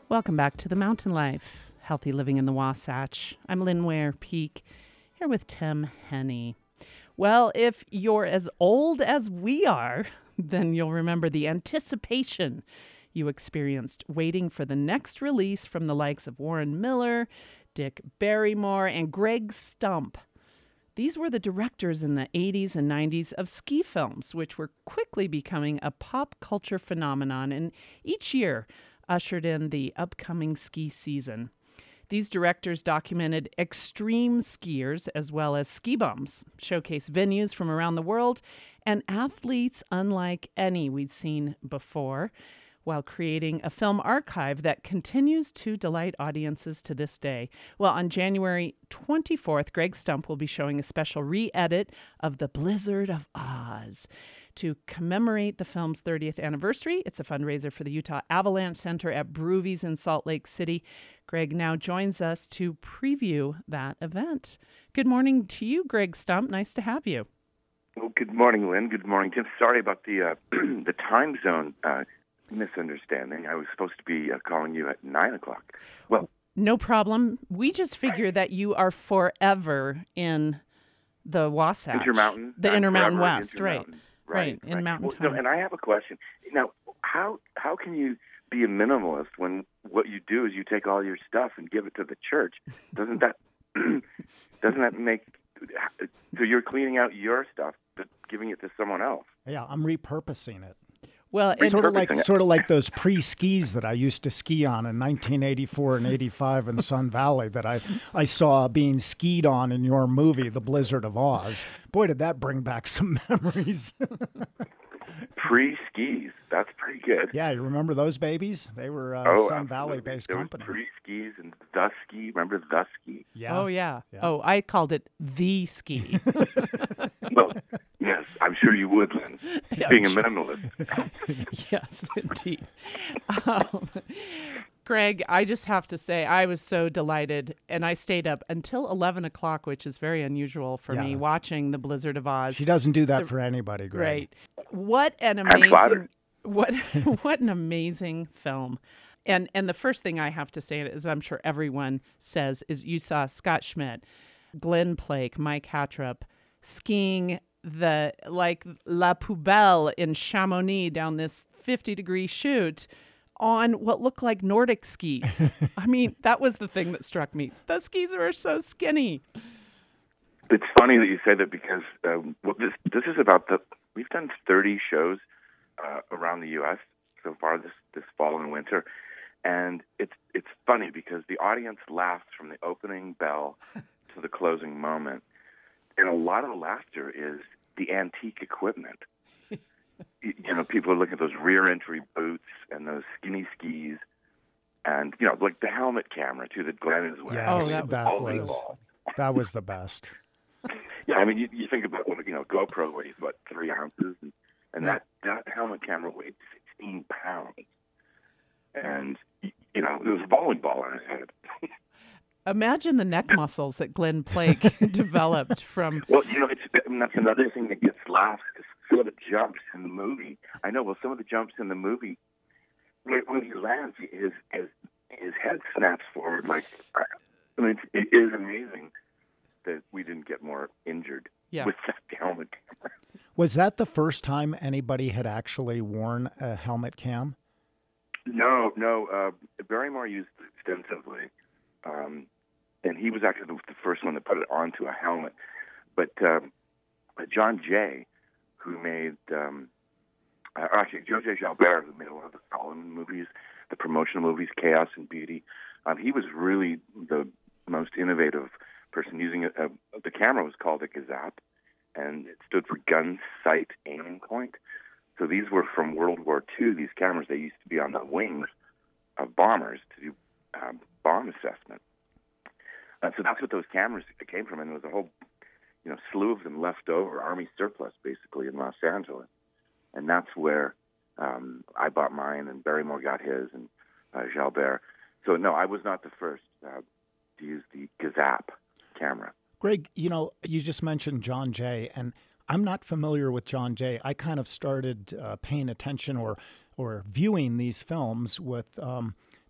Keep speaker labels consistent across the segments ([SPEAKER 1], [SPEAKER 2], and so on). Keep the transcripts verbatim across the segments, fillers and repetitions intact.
[SPEAKER 1] Welcome back to The Mountain Life, Healthy Living in the Wasatch. I'm Lynn Ware Peak, here with Tim Henney. Well, if you're as old as we are, then you'll remember the anticipation you experienced waiting for the next release from the likes of Warren Miller, Dick Barrymore, and Greg Stump. These were the directors in the eighties and nineties of ski films, which were quickly becoming a pop culture phenomenon, and each year ushered in the upcoming ski season. These directors documented extreme skiers as well as ski bums, showcased venues from around the world, and athletes unlike any we'd seen before, while creating a film archive that continues to delight audiences to this day. Well, on January twenty-fourth, Greg Stump will be showing a special re-edit of The Blizzard of Oz. To commemorate the film's thirtieth anniversary, it's a fundraiser for the Utah Avalanche Center at Broovies in Salt Lake City. Greg now joins us to preview that event. Good morning to you, Greg Stump. Nice to have you.
[SPEAKER 2] Well, good morning, Lynn. Good morning, Tim. Sorry about the uh, the time zone uh, misunderstanding. I was supposed to be uh, calling you at nine o'clock. Well,
[SPEAKER 1] no problem. We just figure that you are forever in the Wasatch.
[SPEAKER 2] Intermountain.
[SPEAKER 1] The
[SPEAKER 2] I'm
[SPEAKER 1] Intermountain
[SPEAKER 2] forever
[SPEAKER 1] West,
[SPEAKER 2] Intermountain.
[SPEAKER 1] right.
[SPEAKER 2] Right,
[SPEAKER 1] right, in
[SPEAKER 2] right.
[SPEAKER 1] Mountain
[SPEAKER 2] well,
[SPEAKER 1] Time.
[SPEAKER 2] No, and I have a question. Now, how how can you be a minimalist when what you do is you take all your stuff and give it to the church? Doesn't that doesn't that make so you're cleaning out your stuff but giving it to someone else?
[SPEAKER 3] Yeah, I'm repurposing it.
[SPEAKER 1] Well,
[SPEAKER 3] it's sort of like it. sort of like those pre-skis that I used to ski on in nineteen eighty-four and eighty-five in Sun Valley that I I saw being skied on in your movie, The Blizzard of Oz. Boy, did that bring back some memories.
[SPEAKER 2] Pre-skis, that's pretty good.
[SPEAKER 3] Yeah, you remember those babies? They were uh,
[SPEAKER 2] oh,
[SPEAKER 3] Sun Valley-based
[SPEAKER 2] there
[SPEAKER 3] company.
[SPEAKER 2] Was pre-skis and the ski. Remember the ski?
[SPEAKER 3] Yeah.
[SPEAKER 1] Oh yeah.
[SPEAKER 3] yeah.
[SPEAKER 1] Oh, I called it the ski.
[SPEAKER 2] Well, yes, I'm sure you would, Lynn, being a minimalist.
[SPEAKER 1] Yes, indeed. Um, Greg, I just have to say, I was so delighted, and I stayed up until eleven o'clock, which is very unusual for
[SPEAKER 3] yeah.
[SPEAKER 1] me, watching The Blizzard of Oz.
[SPEAKER 3] She doesn't do that
[SPEAKER 1] the,
[SPEAKER 3] for anybody, Greg.
[SPEAKER 1] Right. What an amazing, what what an amazing film. And and the first thing I have to say is, I'm sure everyone says, is you saw Scott Schmidt, Glenn Plake, Mike Hattrup skiing the like La Poubelle in Chamonix down this fifty degree chute on what looked like Nordic skis. I mean, that was the thing that struck me. The skis were so skinny.
[SPEAKER 2] It's funny that you say that because um, well, this this is about the we've done thirty shows uh, around the U S so far this this fall and winter. And it's it's funny because the audience laughs from the opening bell to the closing moment. And a lot of the laughter is the antique equipment. you, you know, people are looking at those rear entry boots and those skinny skis and, you know, like the helmet camera, too, that Glenn is wearing.
[SPEAKER 3] Yes,
[SPEAKER 1] oh, that
[SPEAKER 3] that
[SPEAKER 1] was,
[SPEAKER 3] was, that was the best.
[SPEAKER 2] Yeah, I mean, you, you think about, you know, GoPro weighs, what, three ounces? And, and
[SPEAKER 1] yeah.
[SPEAKER 2] that, that helmet camera weighed sixteen pounds. And, you know, there was a bowling ball on his head.
[SPEAKER 1] Imagine the neck muscles that Glenn Plake developed from...
[SPEAKER 2] Well, you know, it's, that's another thing that gets laughed. Some of the jumps in the movie. I know, well, some of the jumps in the movie, when, when he lands, his, his, his head snaps forward. Like, I mean, it is amazing that we didn't get more injured
[SPEAKER 1] yeah.
[SPEAKER 2] with that helmet camera.
[SPEAKER 3] Was that the first time anybody had actually worn a helmet cam?
[SPEAKER 2] No, no. Uh, Barrymore used it extensively. Um, and he was actually the, the first one that put it onto a helmet. But um, John Jay, who made, um, uh, actually, Joe J. Jalbert, who made a lot of the Solomon movies, the promotional movies, Chaos and Beauty, um, he was really the most innovative person using it. Uh, the camera was called a Gazap, and it stood for Gun Sight Aiming Point. So these were from World War Two, these cameras. They used to be on the wings of bombers to do um, bomb assessment. Uh, so that's what those cameras came from, and there was a whole, you know, slew of them left over, Army surplus, basically, in Los Angeles. And that's where um, I bought mine, and Barrymore got his, and uh, Jalbert. So, no, I was not the first uh, to use the Gazap camera.
[SPEAKER 3] Greg, you know, you just mentioned John Jay, and I'm not familiar with John Jay. I kind of started uh, paying attention or or viewing these films with um,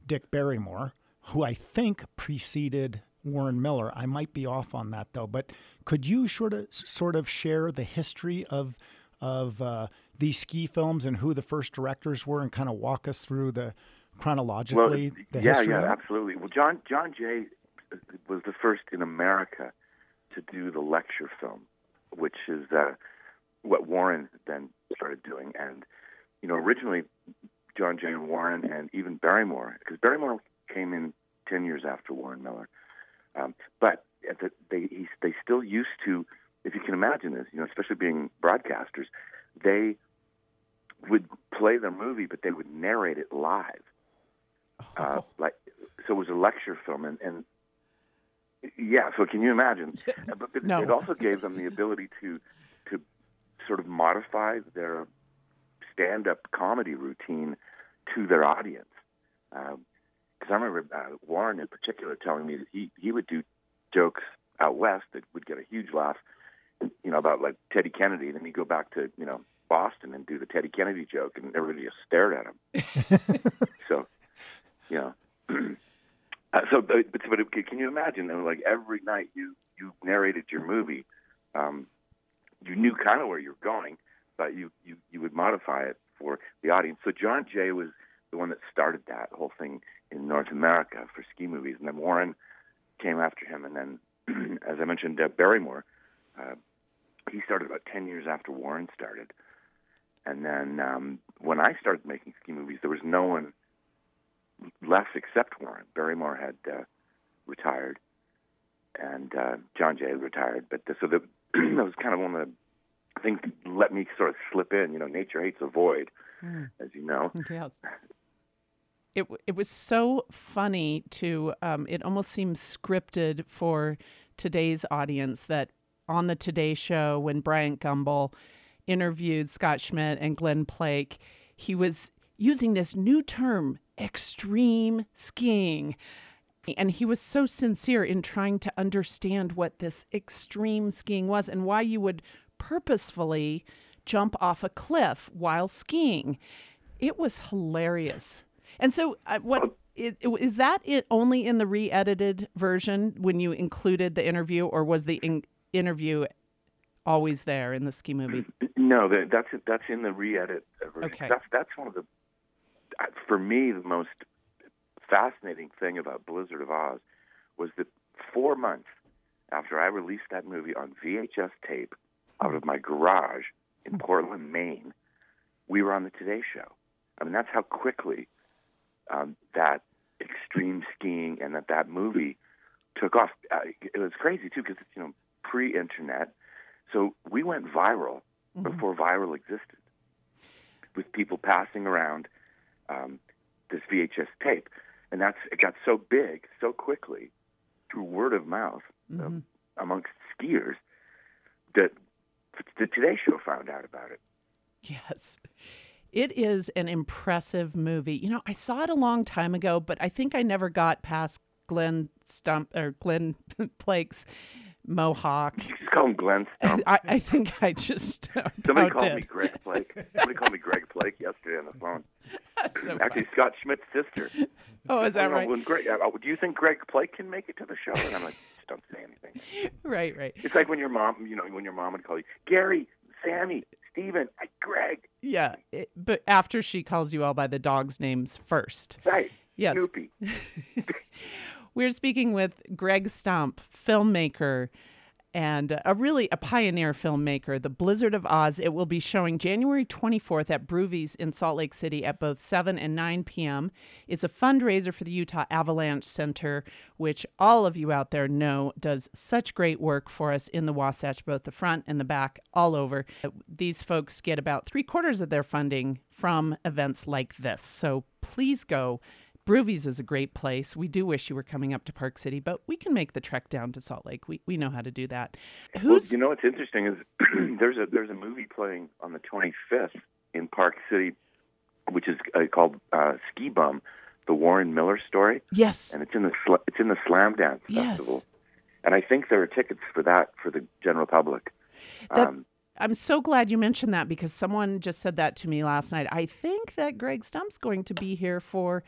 [SPEAKER 3] Dick Barrymore, who I think preceded Warren Miller. I might be off on that though, but could you sort of sort of share the history of of uh, these ski films and who the first directors were, and kind of walk us through the chronologically
[SPEAKER 2] well,
[SPEAKER 3] the
[SPEAKER 2] yeah,
[SPEAKER 3] history?
[SPEAKER 2] Yeah,
[SPEAKER 3] of
[SPEAKER 2] yeah,
[SPEAKER 3] it?
[SPEAKER 2] absolutely. Well, John John Jay was the first in America to do the lecture film, which is uh, what Warren then started doing. And you know, originally John Jay and Warren and even Barrymore, because Barrymore came in ten years after Warren Miller. Um, but at the, they he, they still used to, if you can imagine this, you know, especially being broadcasters, they would play their movie, but they would narrate it live.
[SPEAKER 1] Oh.
[SPEAKER 2] Uh, like so, it was a lecture film, and, and yeah. So can you imagine? But it,
[SPEAKER 1] No.
[SPEAKER 2] it also gave them the ability to to sort of modify their stand-up comedy routine to their audience. Um, Because I remember uh, Warren in particular telling me that he, he would do jokes out west that would get a huge laugh, you know, about like Teddy Kennedy. Then he'd go back to, you know, Boston and do the Teddy Kennedy joke, and everybody just stared at him. So, you know, uh, so but, but it, can you imagine? Though, like every night you you narrated your movie, um, you knew kind of where you were going, but you, you you would modify it for the audience. So John Jay was the one that started that whole thing in North America for ski movies, and then Warren came after him, and then, as I mentioned, uh, Barrymore, uh, he started about ten years after Warren started, and then um, when I started making ski movies, there was no one left except Warren. Barrymore had uh, retired, and uh, John Jay retired, but the, so the, that was kind of one of the things that let me sort of slip in. You know, nature hates a void, mm. as you know.
[SPEAKER 1] Yes. It it was so funny to, um, it almost seems scripted for today's audience that on the Today Show, when Bryant Gumbel interviewed Scott Schmidt and Glenn Plake, he was using this new term, extreme skiing. And he was so sincere in trying to understand what this extreme skiing was and why you would purposefully jump off a cliff while skiing. It was hilarious. And so uh, what it, it, is that it only in the re-edited version when you included the interview, or was the in, interview always there in the ski movie?
[SPEAKER 2] No, that, that's that's in the re-edit version.
[SPEAKER 1] Okay.
[SPEAKER 2] That's, that's one of the, for me, the most fascinating thing about Blizzard of Oz was that four months after I released that movie on V H S tape out of my garage in Portland, Maine, we were on the Today Show. I mean, that's how quickly Um, that extreme skiing and that that movie took off. Uh, it was crazy too, because it's, you know, pre-internet, so we went viral mm-hmm. before viral existed, with people passing around um, this V H S tape, and that's it got so big so quickly through word of mouth mm-hmm. um, amongst skiers that the Today Show found out about it.
[SPEAKER 1] Yes. It is an impressive movie. You know, I saw it a long time ago, but I think I never got past Glenn Stump or Glenn Plake's mohawk.
[SPEAKER 2] You just call him Glenn Stump.
[SPEAKER 1] I, I think I just
[SPEAKER 2] somebody called
[SPEAKER 1] did.
[SPEAKER 2] me Greg Plake. Somebody called me Greg Plake yesterday on the phone.
[SPEAKER 1] That's so
[SPEAKER 2] Actually,
[SPEAKER 1] funny.
[SPEAKER 2] Scott Schmidt's sister.
[SPEAKER 1] Oh, is that right?
[SPEAKER 2] When Greg, uh, do you think Greg Plake can make it to the show? And I'm like, just don't say anything.
[SPEAKER 1] Right, right.
[SPEAKER 2] It's like when your mom, you know, when your mom would call you Gary, Sammy, Steven, Greg.
[SPEAKER 1] Yeah, it, but after she calls you all by the dog's names first.
[SPEAKER 2] Right.
[SPEAKER 1] Yes.
[SPEAKER 2] Snoopy.
[SPEAKER 1] We're speaking with Greg Stump, filmmaker, and a really a pioneer filmmaker, The Blizzard of Oz. It will be showing January twenty-fourth at Broovies in Salt Lake City at both seven and nine p.m. It's a fundraiser for the Utah Avalanche Center, which all of you out there know does such great work for us in the Wasatch, both the front and the back, all over. These folks get about three quarters of their funding from events like this. So please go. Broovies is a great place. We do wish you were coming up to Park City, but we can make the trek down to Salt Lake. We we know how to do that. Who's
[SPEAKER 2] well, you know what's interesting is there's a there's a movie playing on the twenty-fifth in Park City, which is uh, called uh, Ski Bum, the Warren Miller story.
[SPEAKER 1] Yes,
[SPEAKER 2] and it's in the sl- it's in the Slam Dance
[SPEAKER 1] yes.
[SPEAKER 2] Festival, and I think there are tickets for that for the general public.
[SPEAKER 1] That-
[SPEAKER 2] um,
[SPEAKER 1] I'm so glad you mentioned that, because someone just said that to me last night. I think that Greg Stump's going to be here for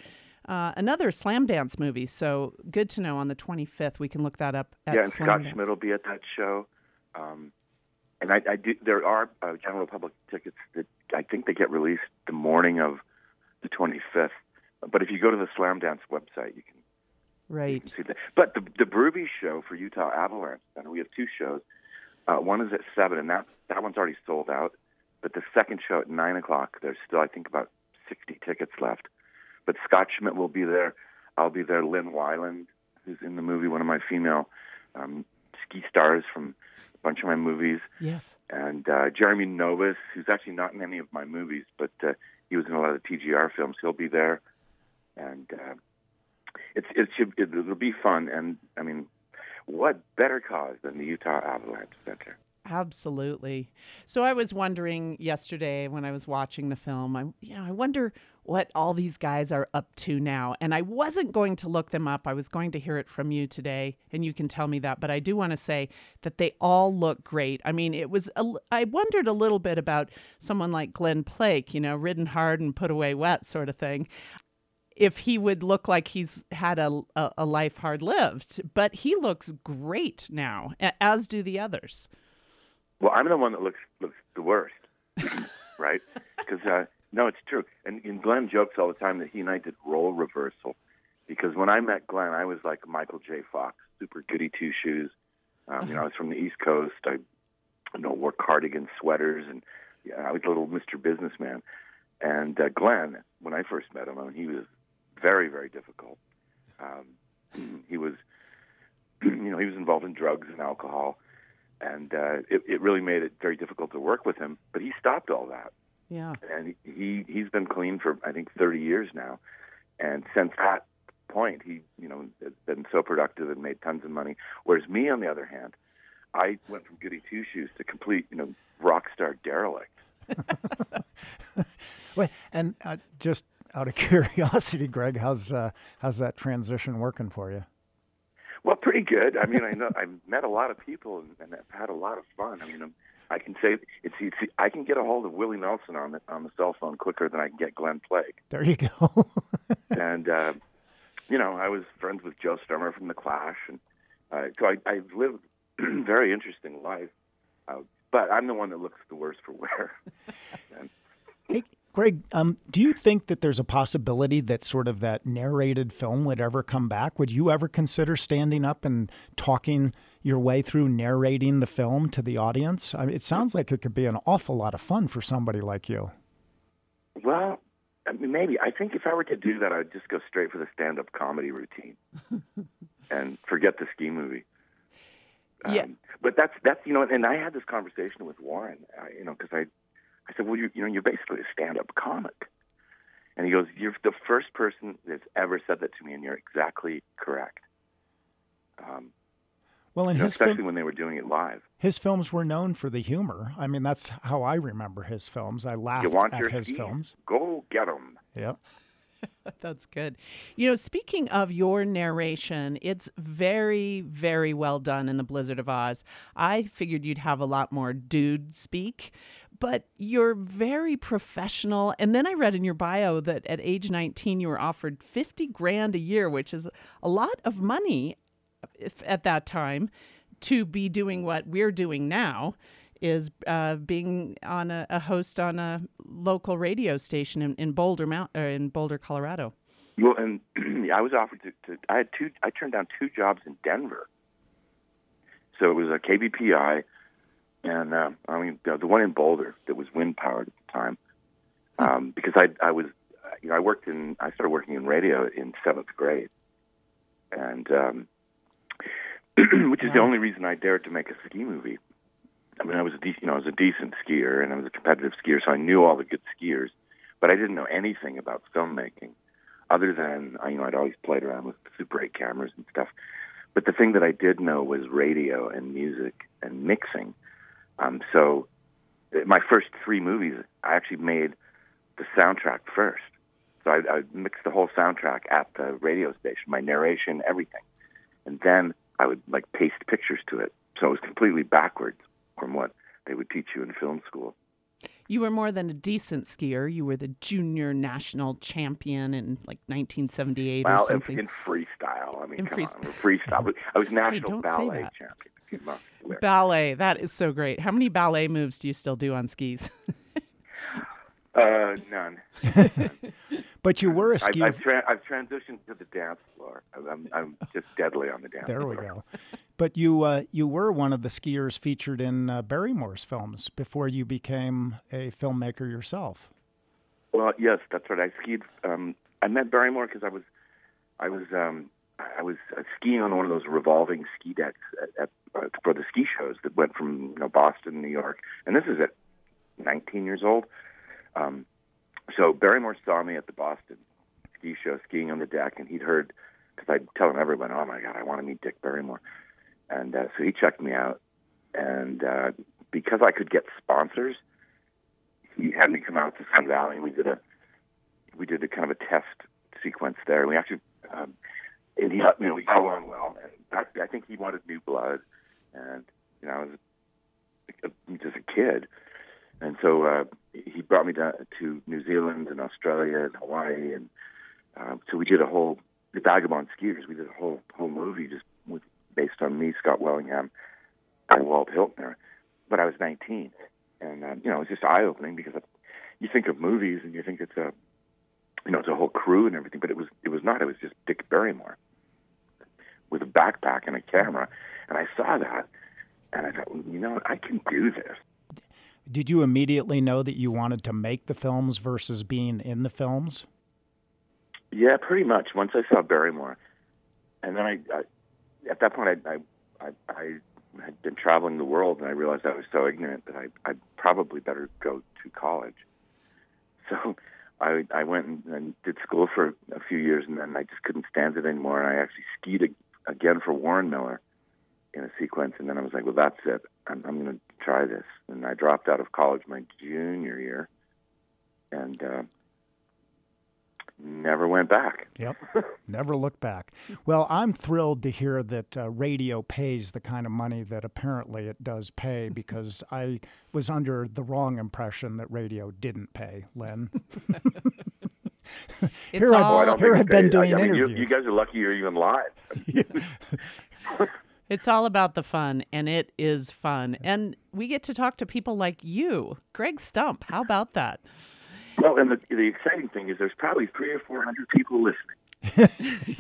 [SPEAKER 1] uh, another Slam Dance movie. So good to know on the twenty-fifth. We can look that up at
[SPEAKER 2] Yeah, and
[SPEAKER 1] Slam
[SPEAKER 2] Scott
[SPEAKER 1] Dance.
[SPEAKER 2] Schmidt will be at that show. Um, and I, I do. There are uh, general public tickets that I think they get released the morning of the twenty-fifth. But if you go to the Slam Dance website, you can,
[SPEAKER 1] right.
[SPEAKER 2] you can see that. But the the Brooby show for Utah Avalanche Center, we have two shows. Uh, one is at seven, and that that one's already sold out. But the second show at nine o'clock, there's still I think about sixty tickets left. But Scott Schmidt will be there. I'll be there. Lynn Wyland, who's in the movie, one of my female um, ski stars from a bunch of my movies.
[SPEAKER 1] Yes. And
[SPEAKER 2] uh, Jeremy Novus, who's actually not in any of my movies, but uh, he was in a lot of T G R films. He'll be there, and uh, it's it should it, it'll be fun. And I mean, what better cause than the Utah Avalanche Center?
[SPEAKER 1] Absolutely. So I was wondering yesterday when I was watching the film, I you know, I wonder what all these guys are up to now. And I wasn't going to look them up. I was going to hear it from you today, and you can tell me that. But I do want to say that they all look great. I mean, it was, a, I wondered a little bit about someone like Glenn Plake, you know, ridden hard and put away wet sort of thing, if he would look like he's had a, a, a life hard lived. But he looks great now, as do the others.
[SPEAKER 2] Well, I'm the one that looks looks the worst, right? Because uh, no, it's true. And, and Glenn jokes all the time that he and I did role reversal. Because when I met Glenn, I was like Michael J. Fox, super goody two shoes. Um, uh-huh. You know, I was from the East Coast. I, you know, wore cardigan sweaters, and yeah, I was a little Mister Businessman. And uh, Glenn, when I first met him, I mean, he was very, very difficult. Um, he was, you know, he was involved in drugs and alcohol. And uh, it, it really made it very difficult to work with him. But he stopped all that.
[SPEAKER 1] Yeah.
[SPEAKER 2] And he, he's been clean for, I think, thirty years now. And since that point, he, you know, has been so productive and made tons of money. Whereas me, on the other hand, I went from goody two-shoes to complete, you know, rock star derelict.
[SPEAKER 3] Wait, and uh, just out of curiosity, Greg, how's uh, how's that transition working for you?
[SPEAKER 2] Well, pretty good. I mean, I know I've met a lot of people and, and I've had a lot of fun. I mean, I'm, I can say it's, it's I can get a hold of Willie Nelson on the on the cell phone quicker than I can get Glenn Plake.
[SPEAKER 3] There you go.
[SPEAKER 2] and uh, you know, I was friends with Joe Strummer from the Clash, and uh, so I, I've lived a very interesting life. Uh, but I'm the one that looks the worst for wear. and,
[SPEAKER 3] hey, Greg, um, do you think that there's a possibility that sort of that narrated film would ever come back? Would you ever consider standing up and talking your way through narrating the film to the audience? I mean, it sounds like it could be an awful lot of fun for somebody like you.
[SPEAKER 2] Well, I mean, maybe. I think if I were to do that, I would just go straight for the stand-up comedy routine and forget the ski movie.
[SPEAKER 1] Yeah.
[SPEAKER 2] Um, but that's, that's, you know, and I had this conversation with Warren, uh, you know, because I, I said, well, you, you know, you're basically a stand-up comic. And he goes, you're the first person that's ever said that to me, and you're exactly correct. Um,
[SPEAKER 3] well, and
[SPEAKER 2] you know,
[SPEAKER 3] his
[SPEAKER 2] especially
[SPEAKER 3] fil-
[SPEAKER 2] when they were doing it live.
[SPEAKER 3] His films were known for the humor. I mean, that's how I remember his films. I laughed
[SPEAKER 2] you want
[SPEAKER 3] at
[SPEAKER 2] your
[SPEAKER 3] his
[SPEAKER 2] skis?
[SPEAKER 3] films.
[SPEAKER 2] Go get them.
[SPEAKER 3] Yep.
[SPEAKER 1] That's good. You know, speaking of your narration, it's very, very well done in The Blizzard of Oz. I figured you'd have a lot more dude speak, but you're very professional. And then I read in your bio that at age nineteen, you were offered fifty grand a year, which is a lot of money if, at that time, to be doing what we're doing now, is uh, being on a, a host on a local radio station in, in Boulder, Mount, or in Boulder, Colorado.
[SPEAKER 2] Well, and I was offered to, to. I had two. I turned down two jobs in Denver. So it was a K B P I, and uh, I mean the, the one in Boulder that was wind powered at the time, um, because I I was, you know, I worked in. I started working in radio in seventh grade, and um, which is wow. the only reason I dared to make a ski movie. I mean, I was a de- you know I was a decent skier and I was a competitive skier, so I knew all the good skiers, but I didn't know anything about filmmaking, other than you know I'd always played around with Super eight cameras and stuff. But the thing that I did know was radio and music and mixing. Um, so my first three movies, I actually made the soundtrack first. So I, I mixed the whole soundtrack at the radio station, my narration, everything, and then I would like paste pictures to it. So it was completely backwards from what they would teach you in film school.
[SPEAKER 1] You were more than a decent skier. You were the junior national champion in like nineteen seventy-eight
[SPEAKER 2] well,
[SPEAKER 1] or something.
[SPEAKER 2] in freestyle. I mean,
[SPEAKER 1] In
[SPEAKER 2] come
[SPEAKER 1] free-
[SPEAKER 2] on, freestyle. I was national
[SPEAKER 1] don't say
[SPEAKER 2] ballet
[SPEAKER 1] that.
[SPEAKER 2] champion. a few months ago.
[SPEAKER 1] Ballet, that is so great. How many ballet moves do you still do on skis?
[SPEAKER 2] Uh, none.
[SPEAKER 3] But you were a
[SPEAKER 2] I've,
[SPEAKER 3] skier.
[SPEAKER 2] I've, tra- I've transitioned to the dance floor. I'm, I'm just deadly on the dance
[SPEAKER 3] There
[SPEAKER 2] floor.
[SPEAKER 3] we go. But you uh, you were one of the skiers featured in uh, Barrymore's films before you became a filmmaker yourself.
[SPEAKER 2] Well, yes, that's right. I skied. Um, I met Barrymore because I was, I was, um, I was uh, skiing on one of those revolving ski decks at, at, uh, for the ski shows that went from you know Boston, New York, and this is at nineteen years old. Um, so Barrymore saw me at the Boston ski show skiing on the deck, and he'd heard because I'd tell him everyone, "Oh my God, I want to meet Dick Barrymore," and uh, so he checked me out, and uh, because I could get sponsors. He had me come out to Sun Valley, and we did a we did a kind of a test sequence there. And we actually, um, and he, you know, we got along well. And I, I think he wanted new blood, and you know, I was a, just a kid, and so uh, he brought me down to New Zealand and Australia and Hawaii, and uh, so we did a whole the Vagabond Skiers. We did a whole whole movie just with, based on me, Scott Wellingham, and Walt Hiltner. But I was nineteen. And, uh, you know, it's just eye-opening because you think of movies and you think it's a, you know, it's a whole crew and everything, but it was it was not. It was just Dick Barrymore with a backpack and a camera. And I saw that, and I thought, well, you know, I can do this.
[SPEAKER 3] Did you immediately know that you wanted to make the films versus being in the films?
[SPEAKER 2] Yeah, pretty much. Once I saw Barrymore. And then I, I at that point, I, I, I, I had been traveling the world, and I realized I was so ignorant that I I'd probably better go to college. So I I went and, and did school for a few years, and then I just couldn't stand it anymore. And I actually skied a, again for Warren Miller in a sequence, and then I was like, well, that's it. I'm, I'm going to try this. And I dropped out of college my junior year, and uh, never went back.
[SPEAKER 3] Yep, never looked back. Well, I'm thrilled to hear that uh, radio pays the kind of money that apparently it does pay, because I was under the wrong impression that radio didn't pay, Lynn. here
[SPEAKER 1] all-
[SPEAKER 3] I've,
[SPEAKER 2] Oh, I don't
[SPEAKER 3] here
[SPEAKER 2] think
[SPEAKER 3] I've been
[SPEAKER 2] they-
[SPEAKER 3] doing
[SPEAKER 2] I mean,
[SPEAKER 3] interviews.
[SPEAKER 2] you, you guys are lucky you're even live.
[SPEAKER 1] It's all about the fun, and it is fun. And we get to talk to people like you, Greg Stump. How about that?
[SPEAKER 2] Well, and the, the exciting thing is there's probably three or four hundred people listening.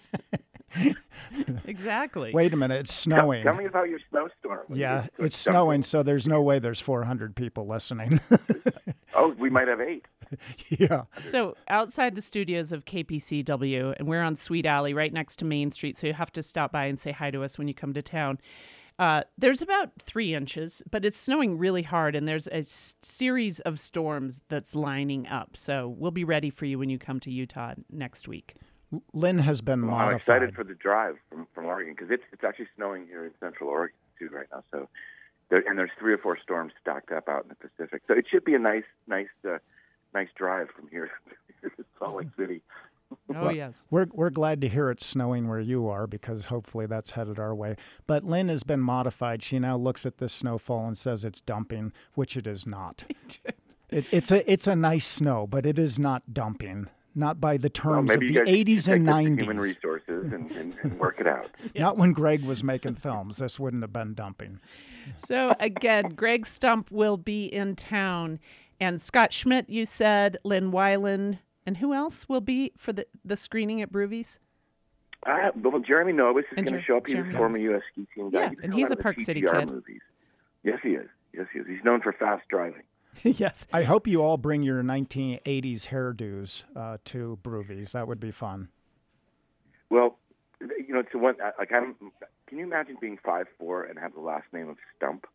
[SPEAKER 1] Exactly.
[SPEAKER 3] Wait a minute, it's
[SPEAKER 2] Tell,
[SPEAKER 3] snowing.
[SPEAKER 2] tell me about your snowstorm.
[SPEAKER 3] Yeah,
[SPEAKER 2] So
[SPEAKER 3] it's
[SPEAKER 2] dump-
[SPEAKER 3] snowing, so there's no way there's four hundred people listening.
[SPEAKER 2] Oh, we might have eight.
[SPEAKER 3] Yeah.
[SPEAKER 1] So outside the studios of K P C W, and we're on Sweet Alley right next to Main Street, so you have to stop by and say hi to us when you come to town. Uh, there's about three inches, but it's snowing really hard, and there's a s- series of storms that's lining up. So we'll be ready for you when you come to Utah next week.
[SPEAKER 3] Lynn has been
[SPEAKER 2] Well, I'm
[SPEAKER 3] modified.
[SPEAKER 2] excited for the drive from, from Oregon because it's it's actually snowing here in Central Oregon too right now. So, there, and there's three or four storms stacked up out in the Pacific. So it should be a nice, nice, uh, nice drive from here to Salt Lake City.
[SPEAKER 1] Oh,
[SPEAKER 3] Well,
[SPEAKER 1] yes.
[SPEAKER 3] We're we're glad to hear it's snowing where you are, because hopefully that's headed our way. But Lynn has been modified. She now looks at this snowfall and says it's dumping, which it is not. it, it's a it's a nice snow, but it is not dumping. Not by the
[SPEAKER 2] Well,
[SPEAKER 3] terms
[SPEAKER 2] maybe
[SPEAKER 3] of
[SPEAKER 2] you
[SPEAKER 3] the
[SPEAKER 2] guys should
[SPEAKER 3] eighties
[SPEAKER 2] take
[SPEAKER 3] and
[SPEAKER 2] this to Human
[SPEAKER 3] nineties.
[SPEAKER 2] resources and, and, and work it out.
[SPEAKER 3] Not when Greg was making films. This wouldn't have been dumping.
[SPEAKER 1] So again, Greg Stump will be in town, and Scott Schmidt, you said, Lynn Weiland, and who else will be for the, the screening at Broovies?
[SPEAKER 2] Uh, well, Jeremy Novus is
[SPEAKER 1] And
[SPEAKER 2] going to
[SPEAKER 1] Jer-
[SPEAKER 2] show up. He's
[SPEAKER 1] Jeremy
[SPEAKER 2] a former
[SPEAKER 1] Novus.
[SPEAKER 2] U S ski team guy.
[SPEAKER 1] Yeah,
[SPEAKER 2] He's
[SPEAKER 1] and
[SPEAKER 2] in
[SPEAKER 1] he's
[SPEAKER 2] lot
[SPEAKER 1] a
[SPEAKER 2] of the
[SPEAKER 1] Park City
[SPEAKER 2] T T R
[SPEAKER 1] kid.
[SPEAKER 2] Movies. Yes, he is. Yes, he is. He's known for fast driving.
[SPEAKER 1] Yes.
[SPEAKER 3] I hope you all bring your nineteen eighties hairdos uh, to Broovies. That would be fun.
[SPEAKER 2] Well, you know, it's the one. Like, I'm. Can you imagine being five four and have the last name of Stump?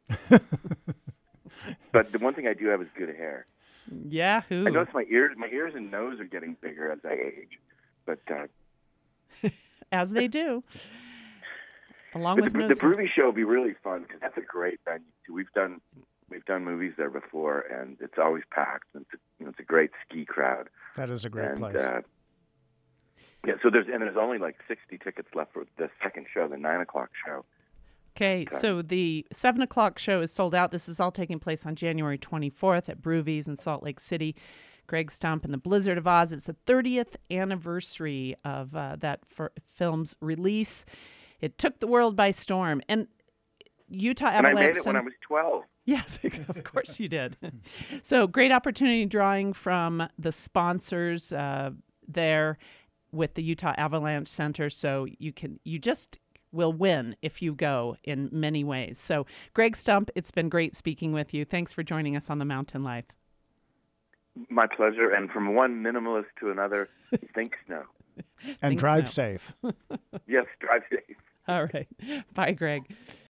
[SPEAKER 2] But the one thing I do have is good hair.
[SPEAKER 1] Yahoo.
[SPEAKER 2] I notice my ears, my ears and nose are getting bigger as I age. But uh,
[SPEAKER 1] As they do. Along
[SPEAKER 2] but
[SPEAKER 1] with
[SPEAKER 2] the,
[SPEAKER 1] nose
[SPEAKER 2] the
[SPEAKER 1] hairs.
[SPEAKER 2] Broovies show will be really fun because that's a great venue too. We've done we've done movies there before, and it's always packed. And it's a, you know, it's a great ski crowd.
[SPEAKER 3] That is a great
[SPEAKER 2] and,
[SPEAKER 3] place.
[SPEAKER 2] Uh, yeah, so there's and there's only like sixty tickets left for the second show, the nine o'clock show.
[SPEAKER 1] Okay, so the seven o'clock show is sold out. This is all taking place on January twenty-fourth at Broovies in Salt Lake City. Greg Stump and the Blizzard of Oz. It's the thirtieth anniversary of uh, that f- film's release. It took the world by storm. And Utah
[SPEAKER 2] And
[SPEAKER 1] Avalanche...
[SPEAKER 2] I made it when I was twelve.
[SPEAKER 1] Yes, of course you did. So great opportunity drawing from the sponsors uh, there with the Utah Avalanche Center. So you can you just will win if you go in many ways. So Greg Stump, it's been great speaking with you. Thanks for joining us on The Mountain Life.
[SPEAKER 2] My pleasure. And from one minimalist to another, think snow.
[SPEAKER 3] And
[SPEAKER 1] Think
[SPEAKER 3] drive
[SPEAKER 1] so.
[SPEAKER 3] safe.
[SPEAKER 2] Yes, drive safe.
[SPEAKER 1] All right. Bye, Greg.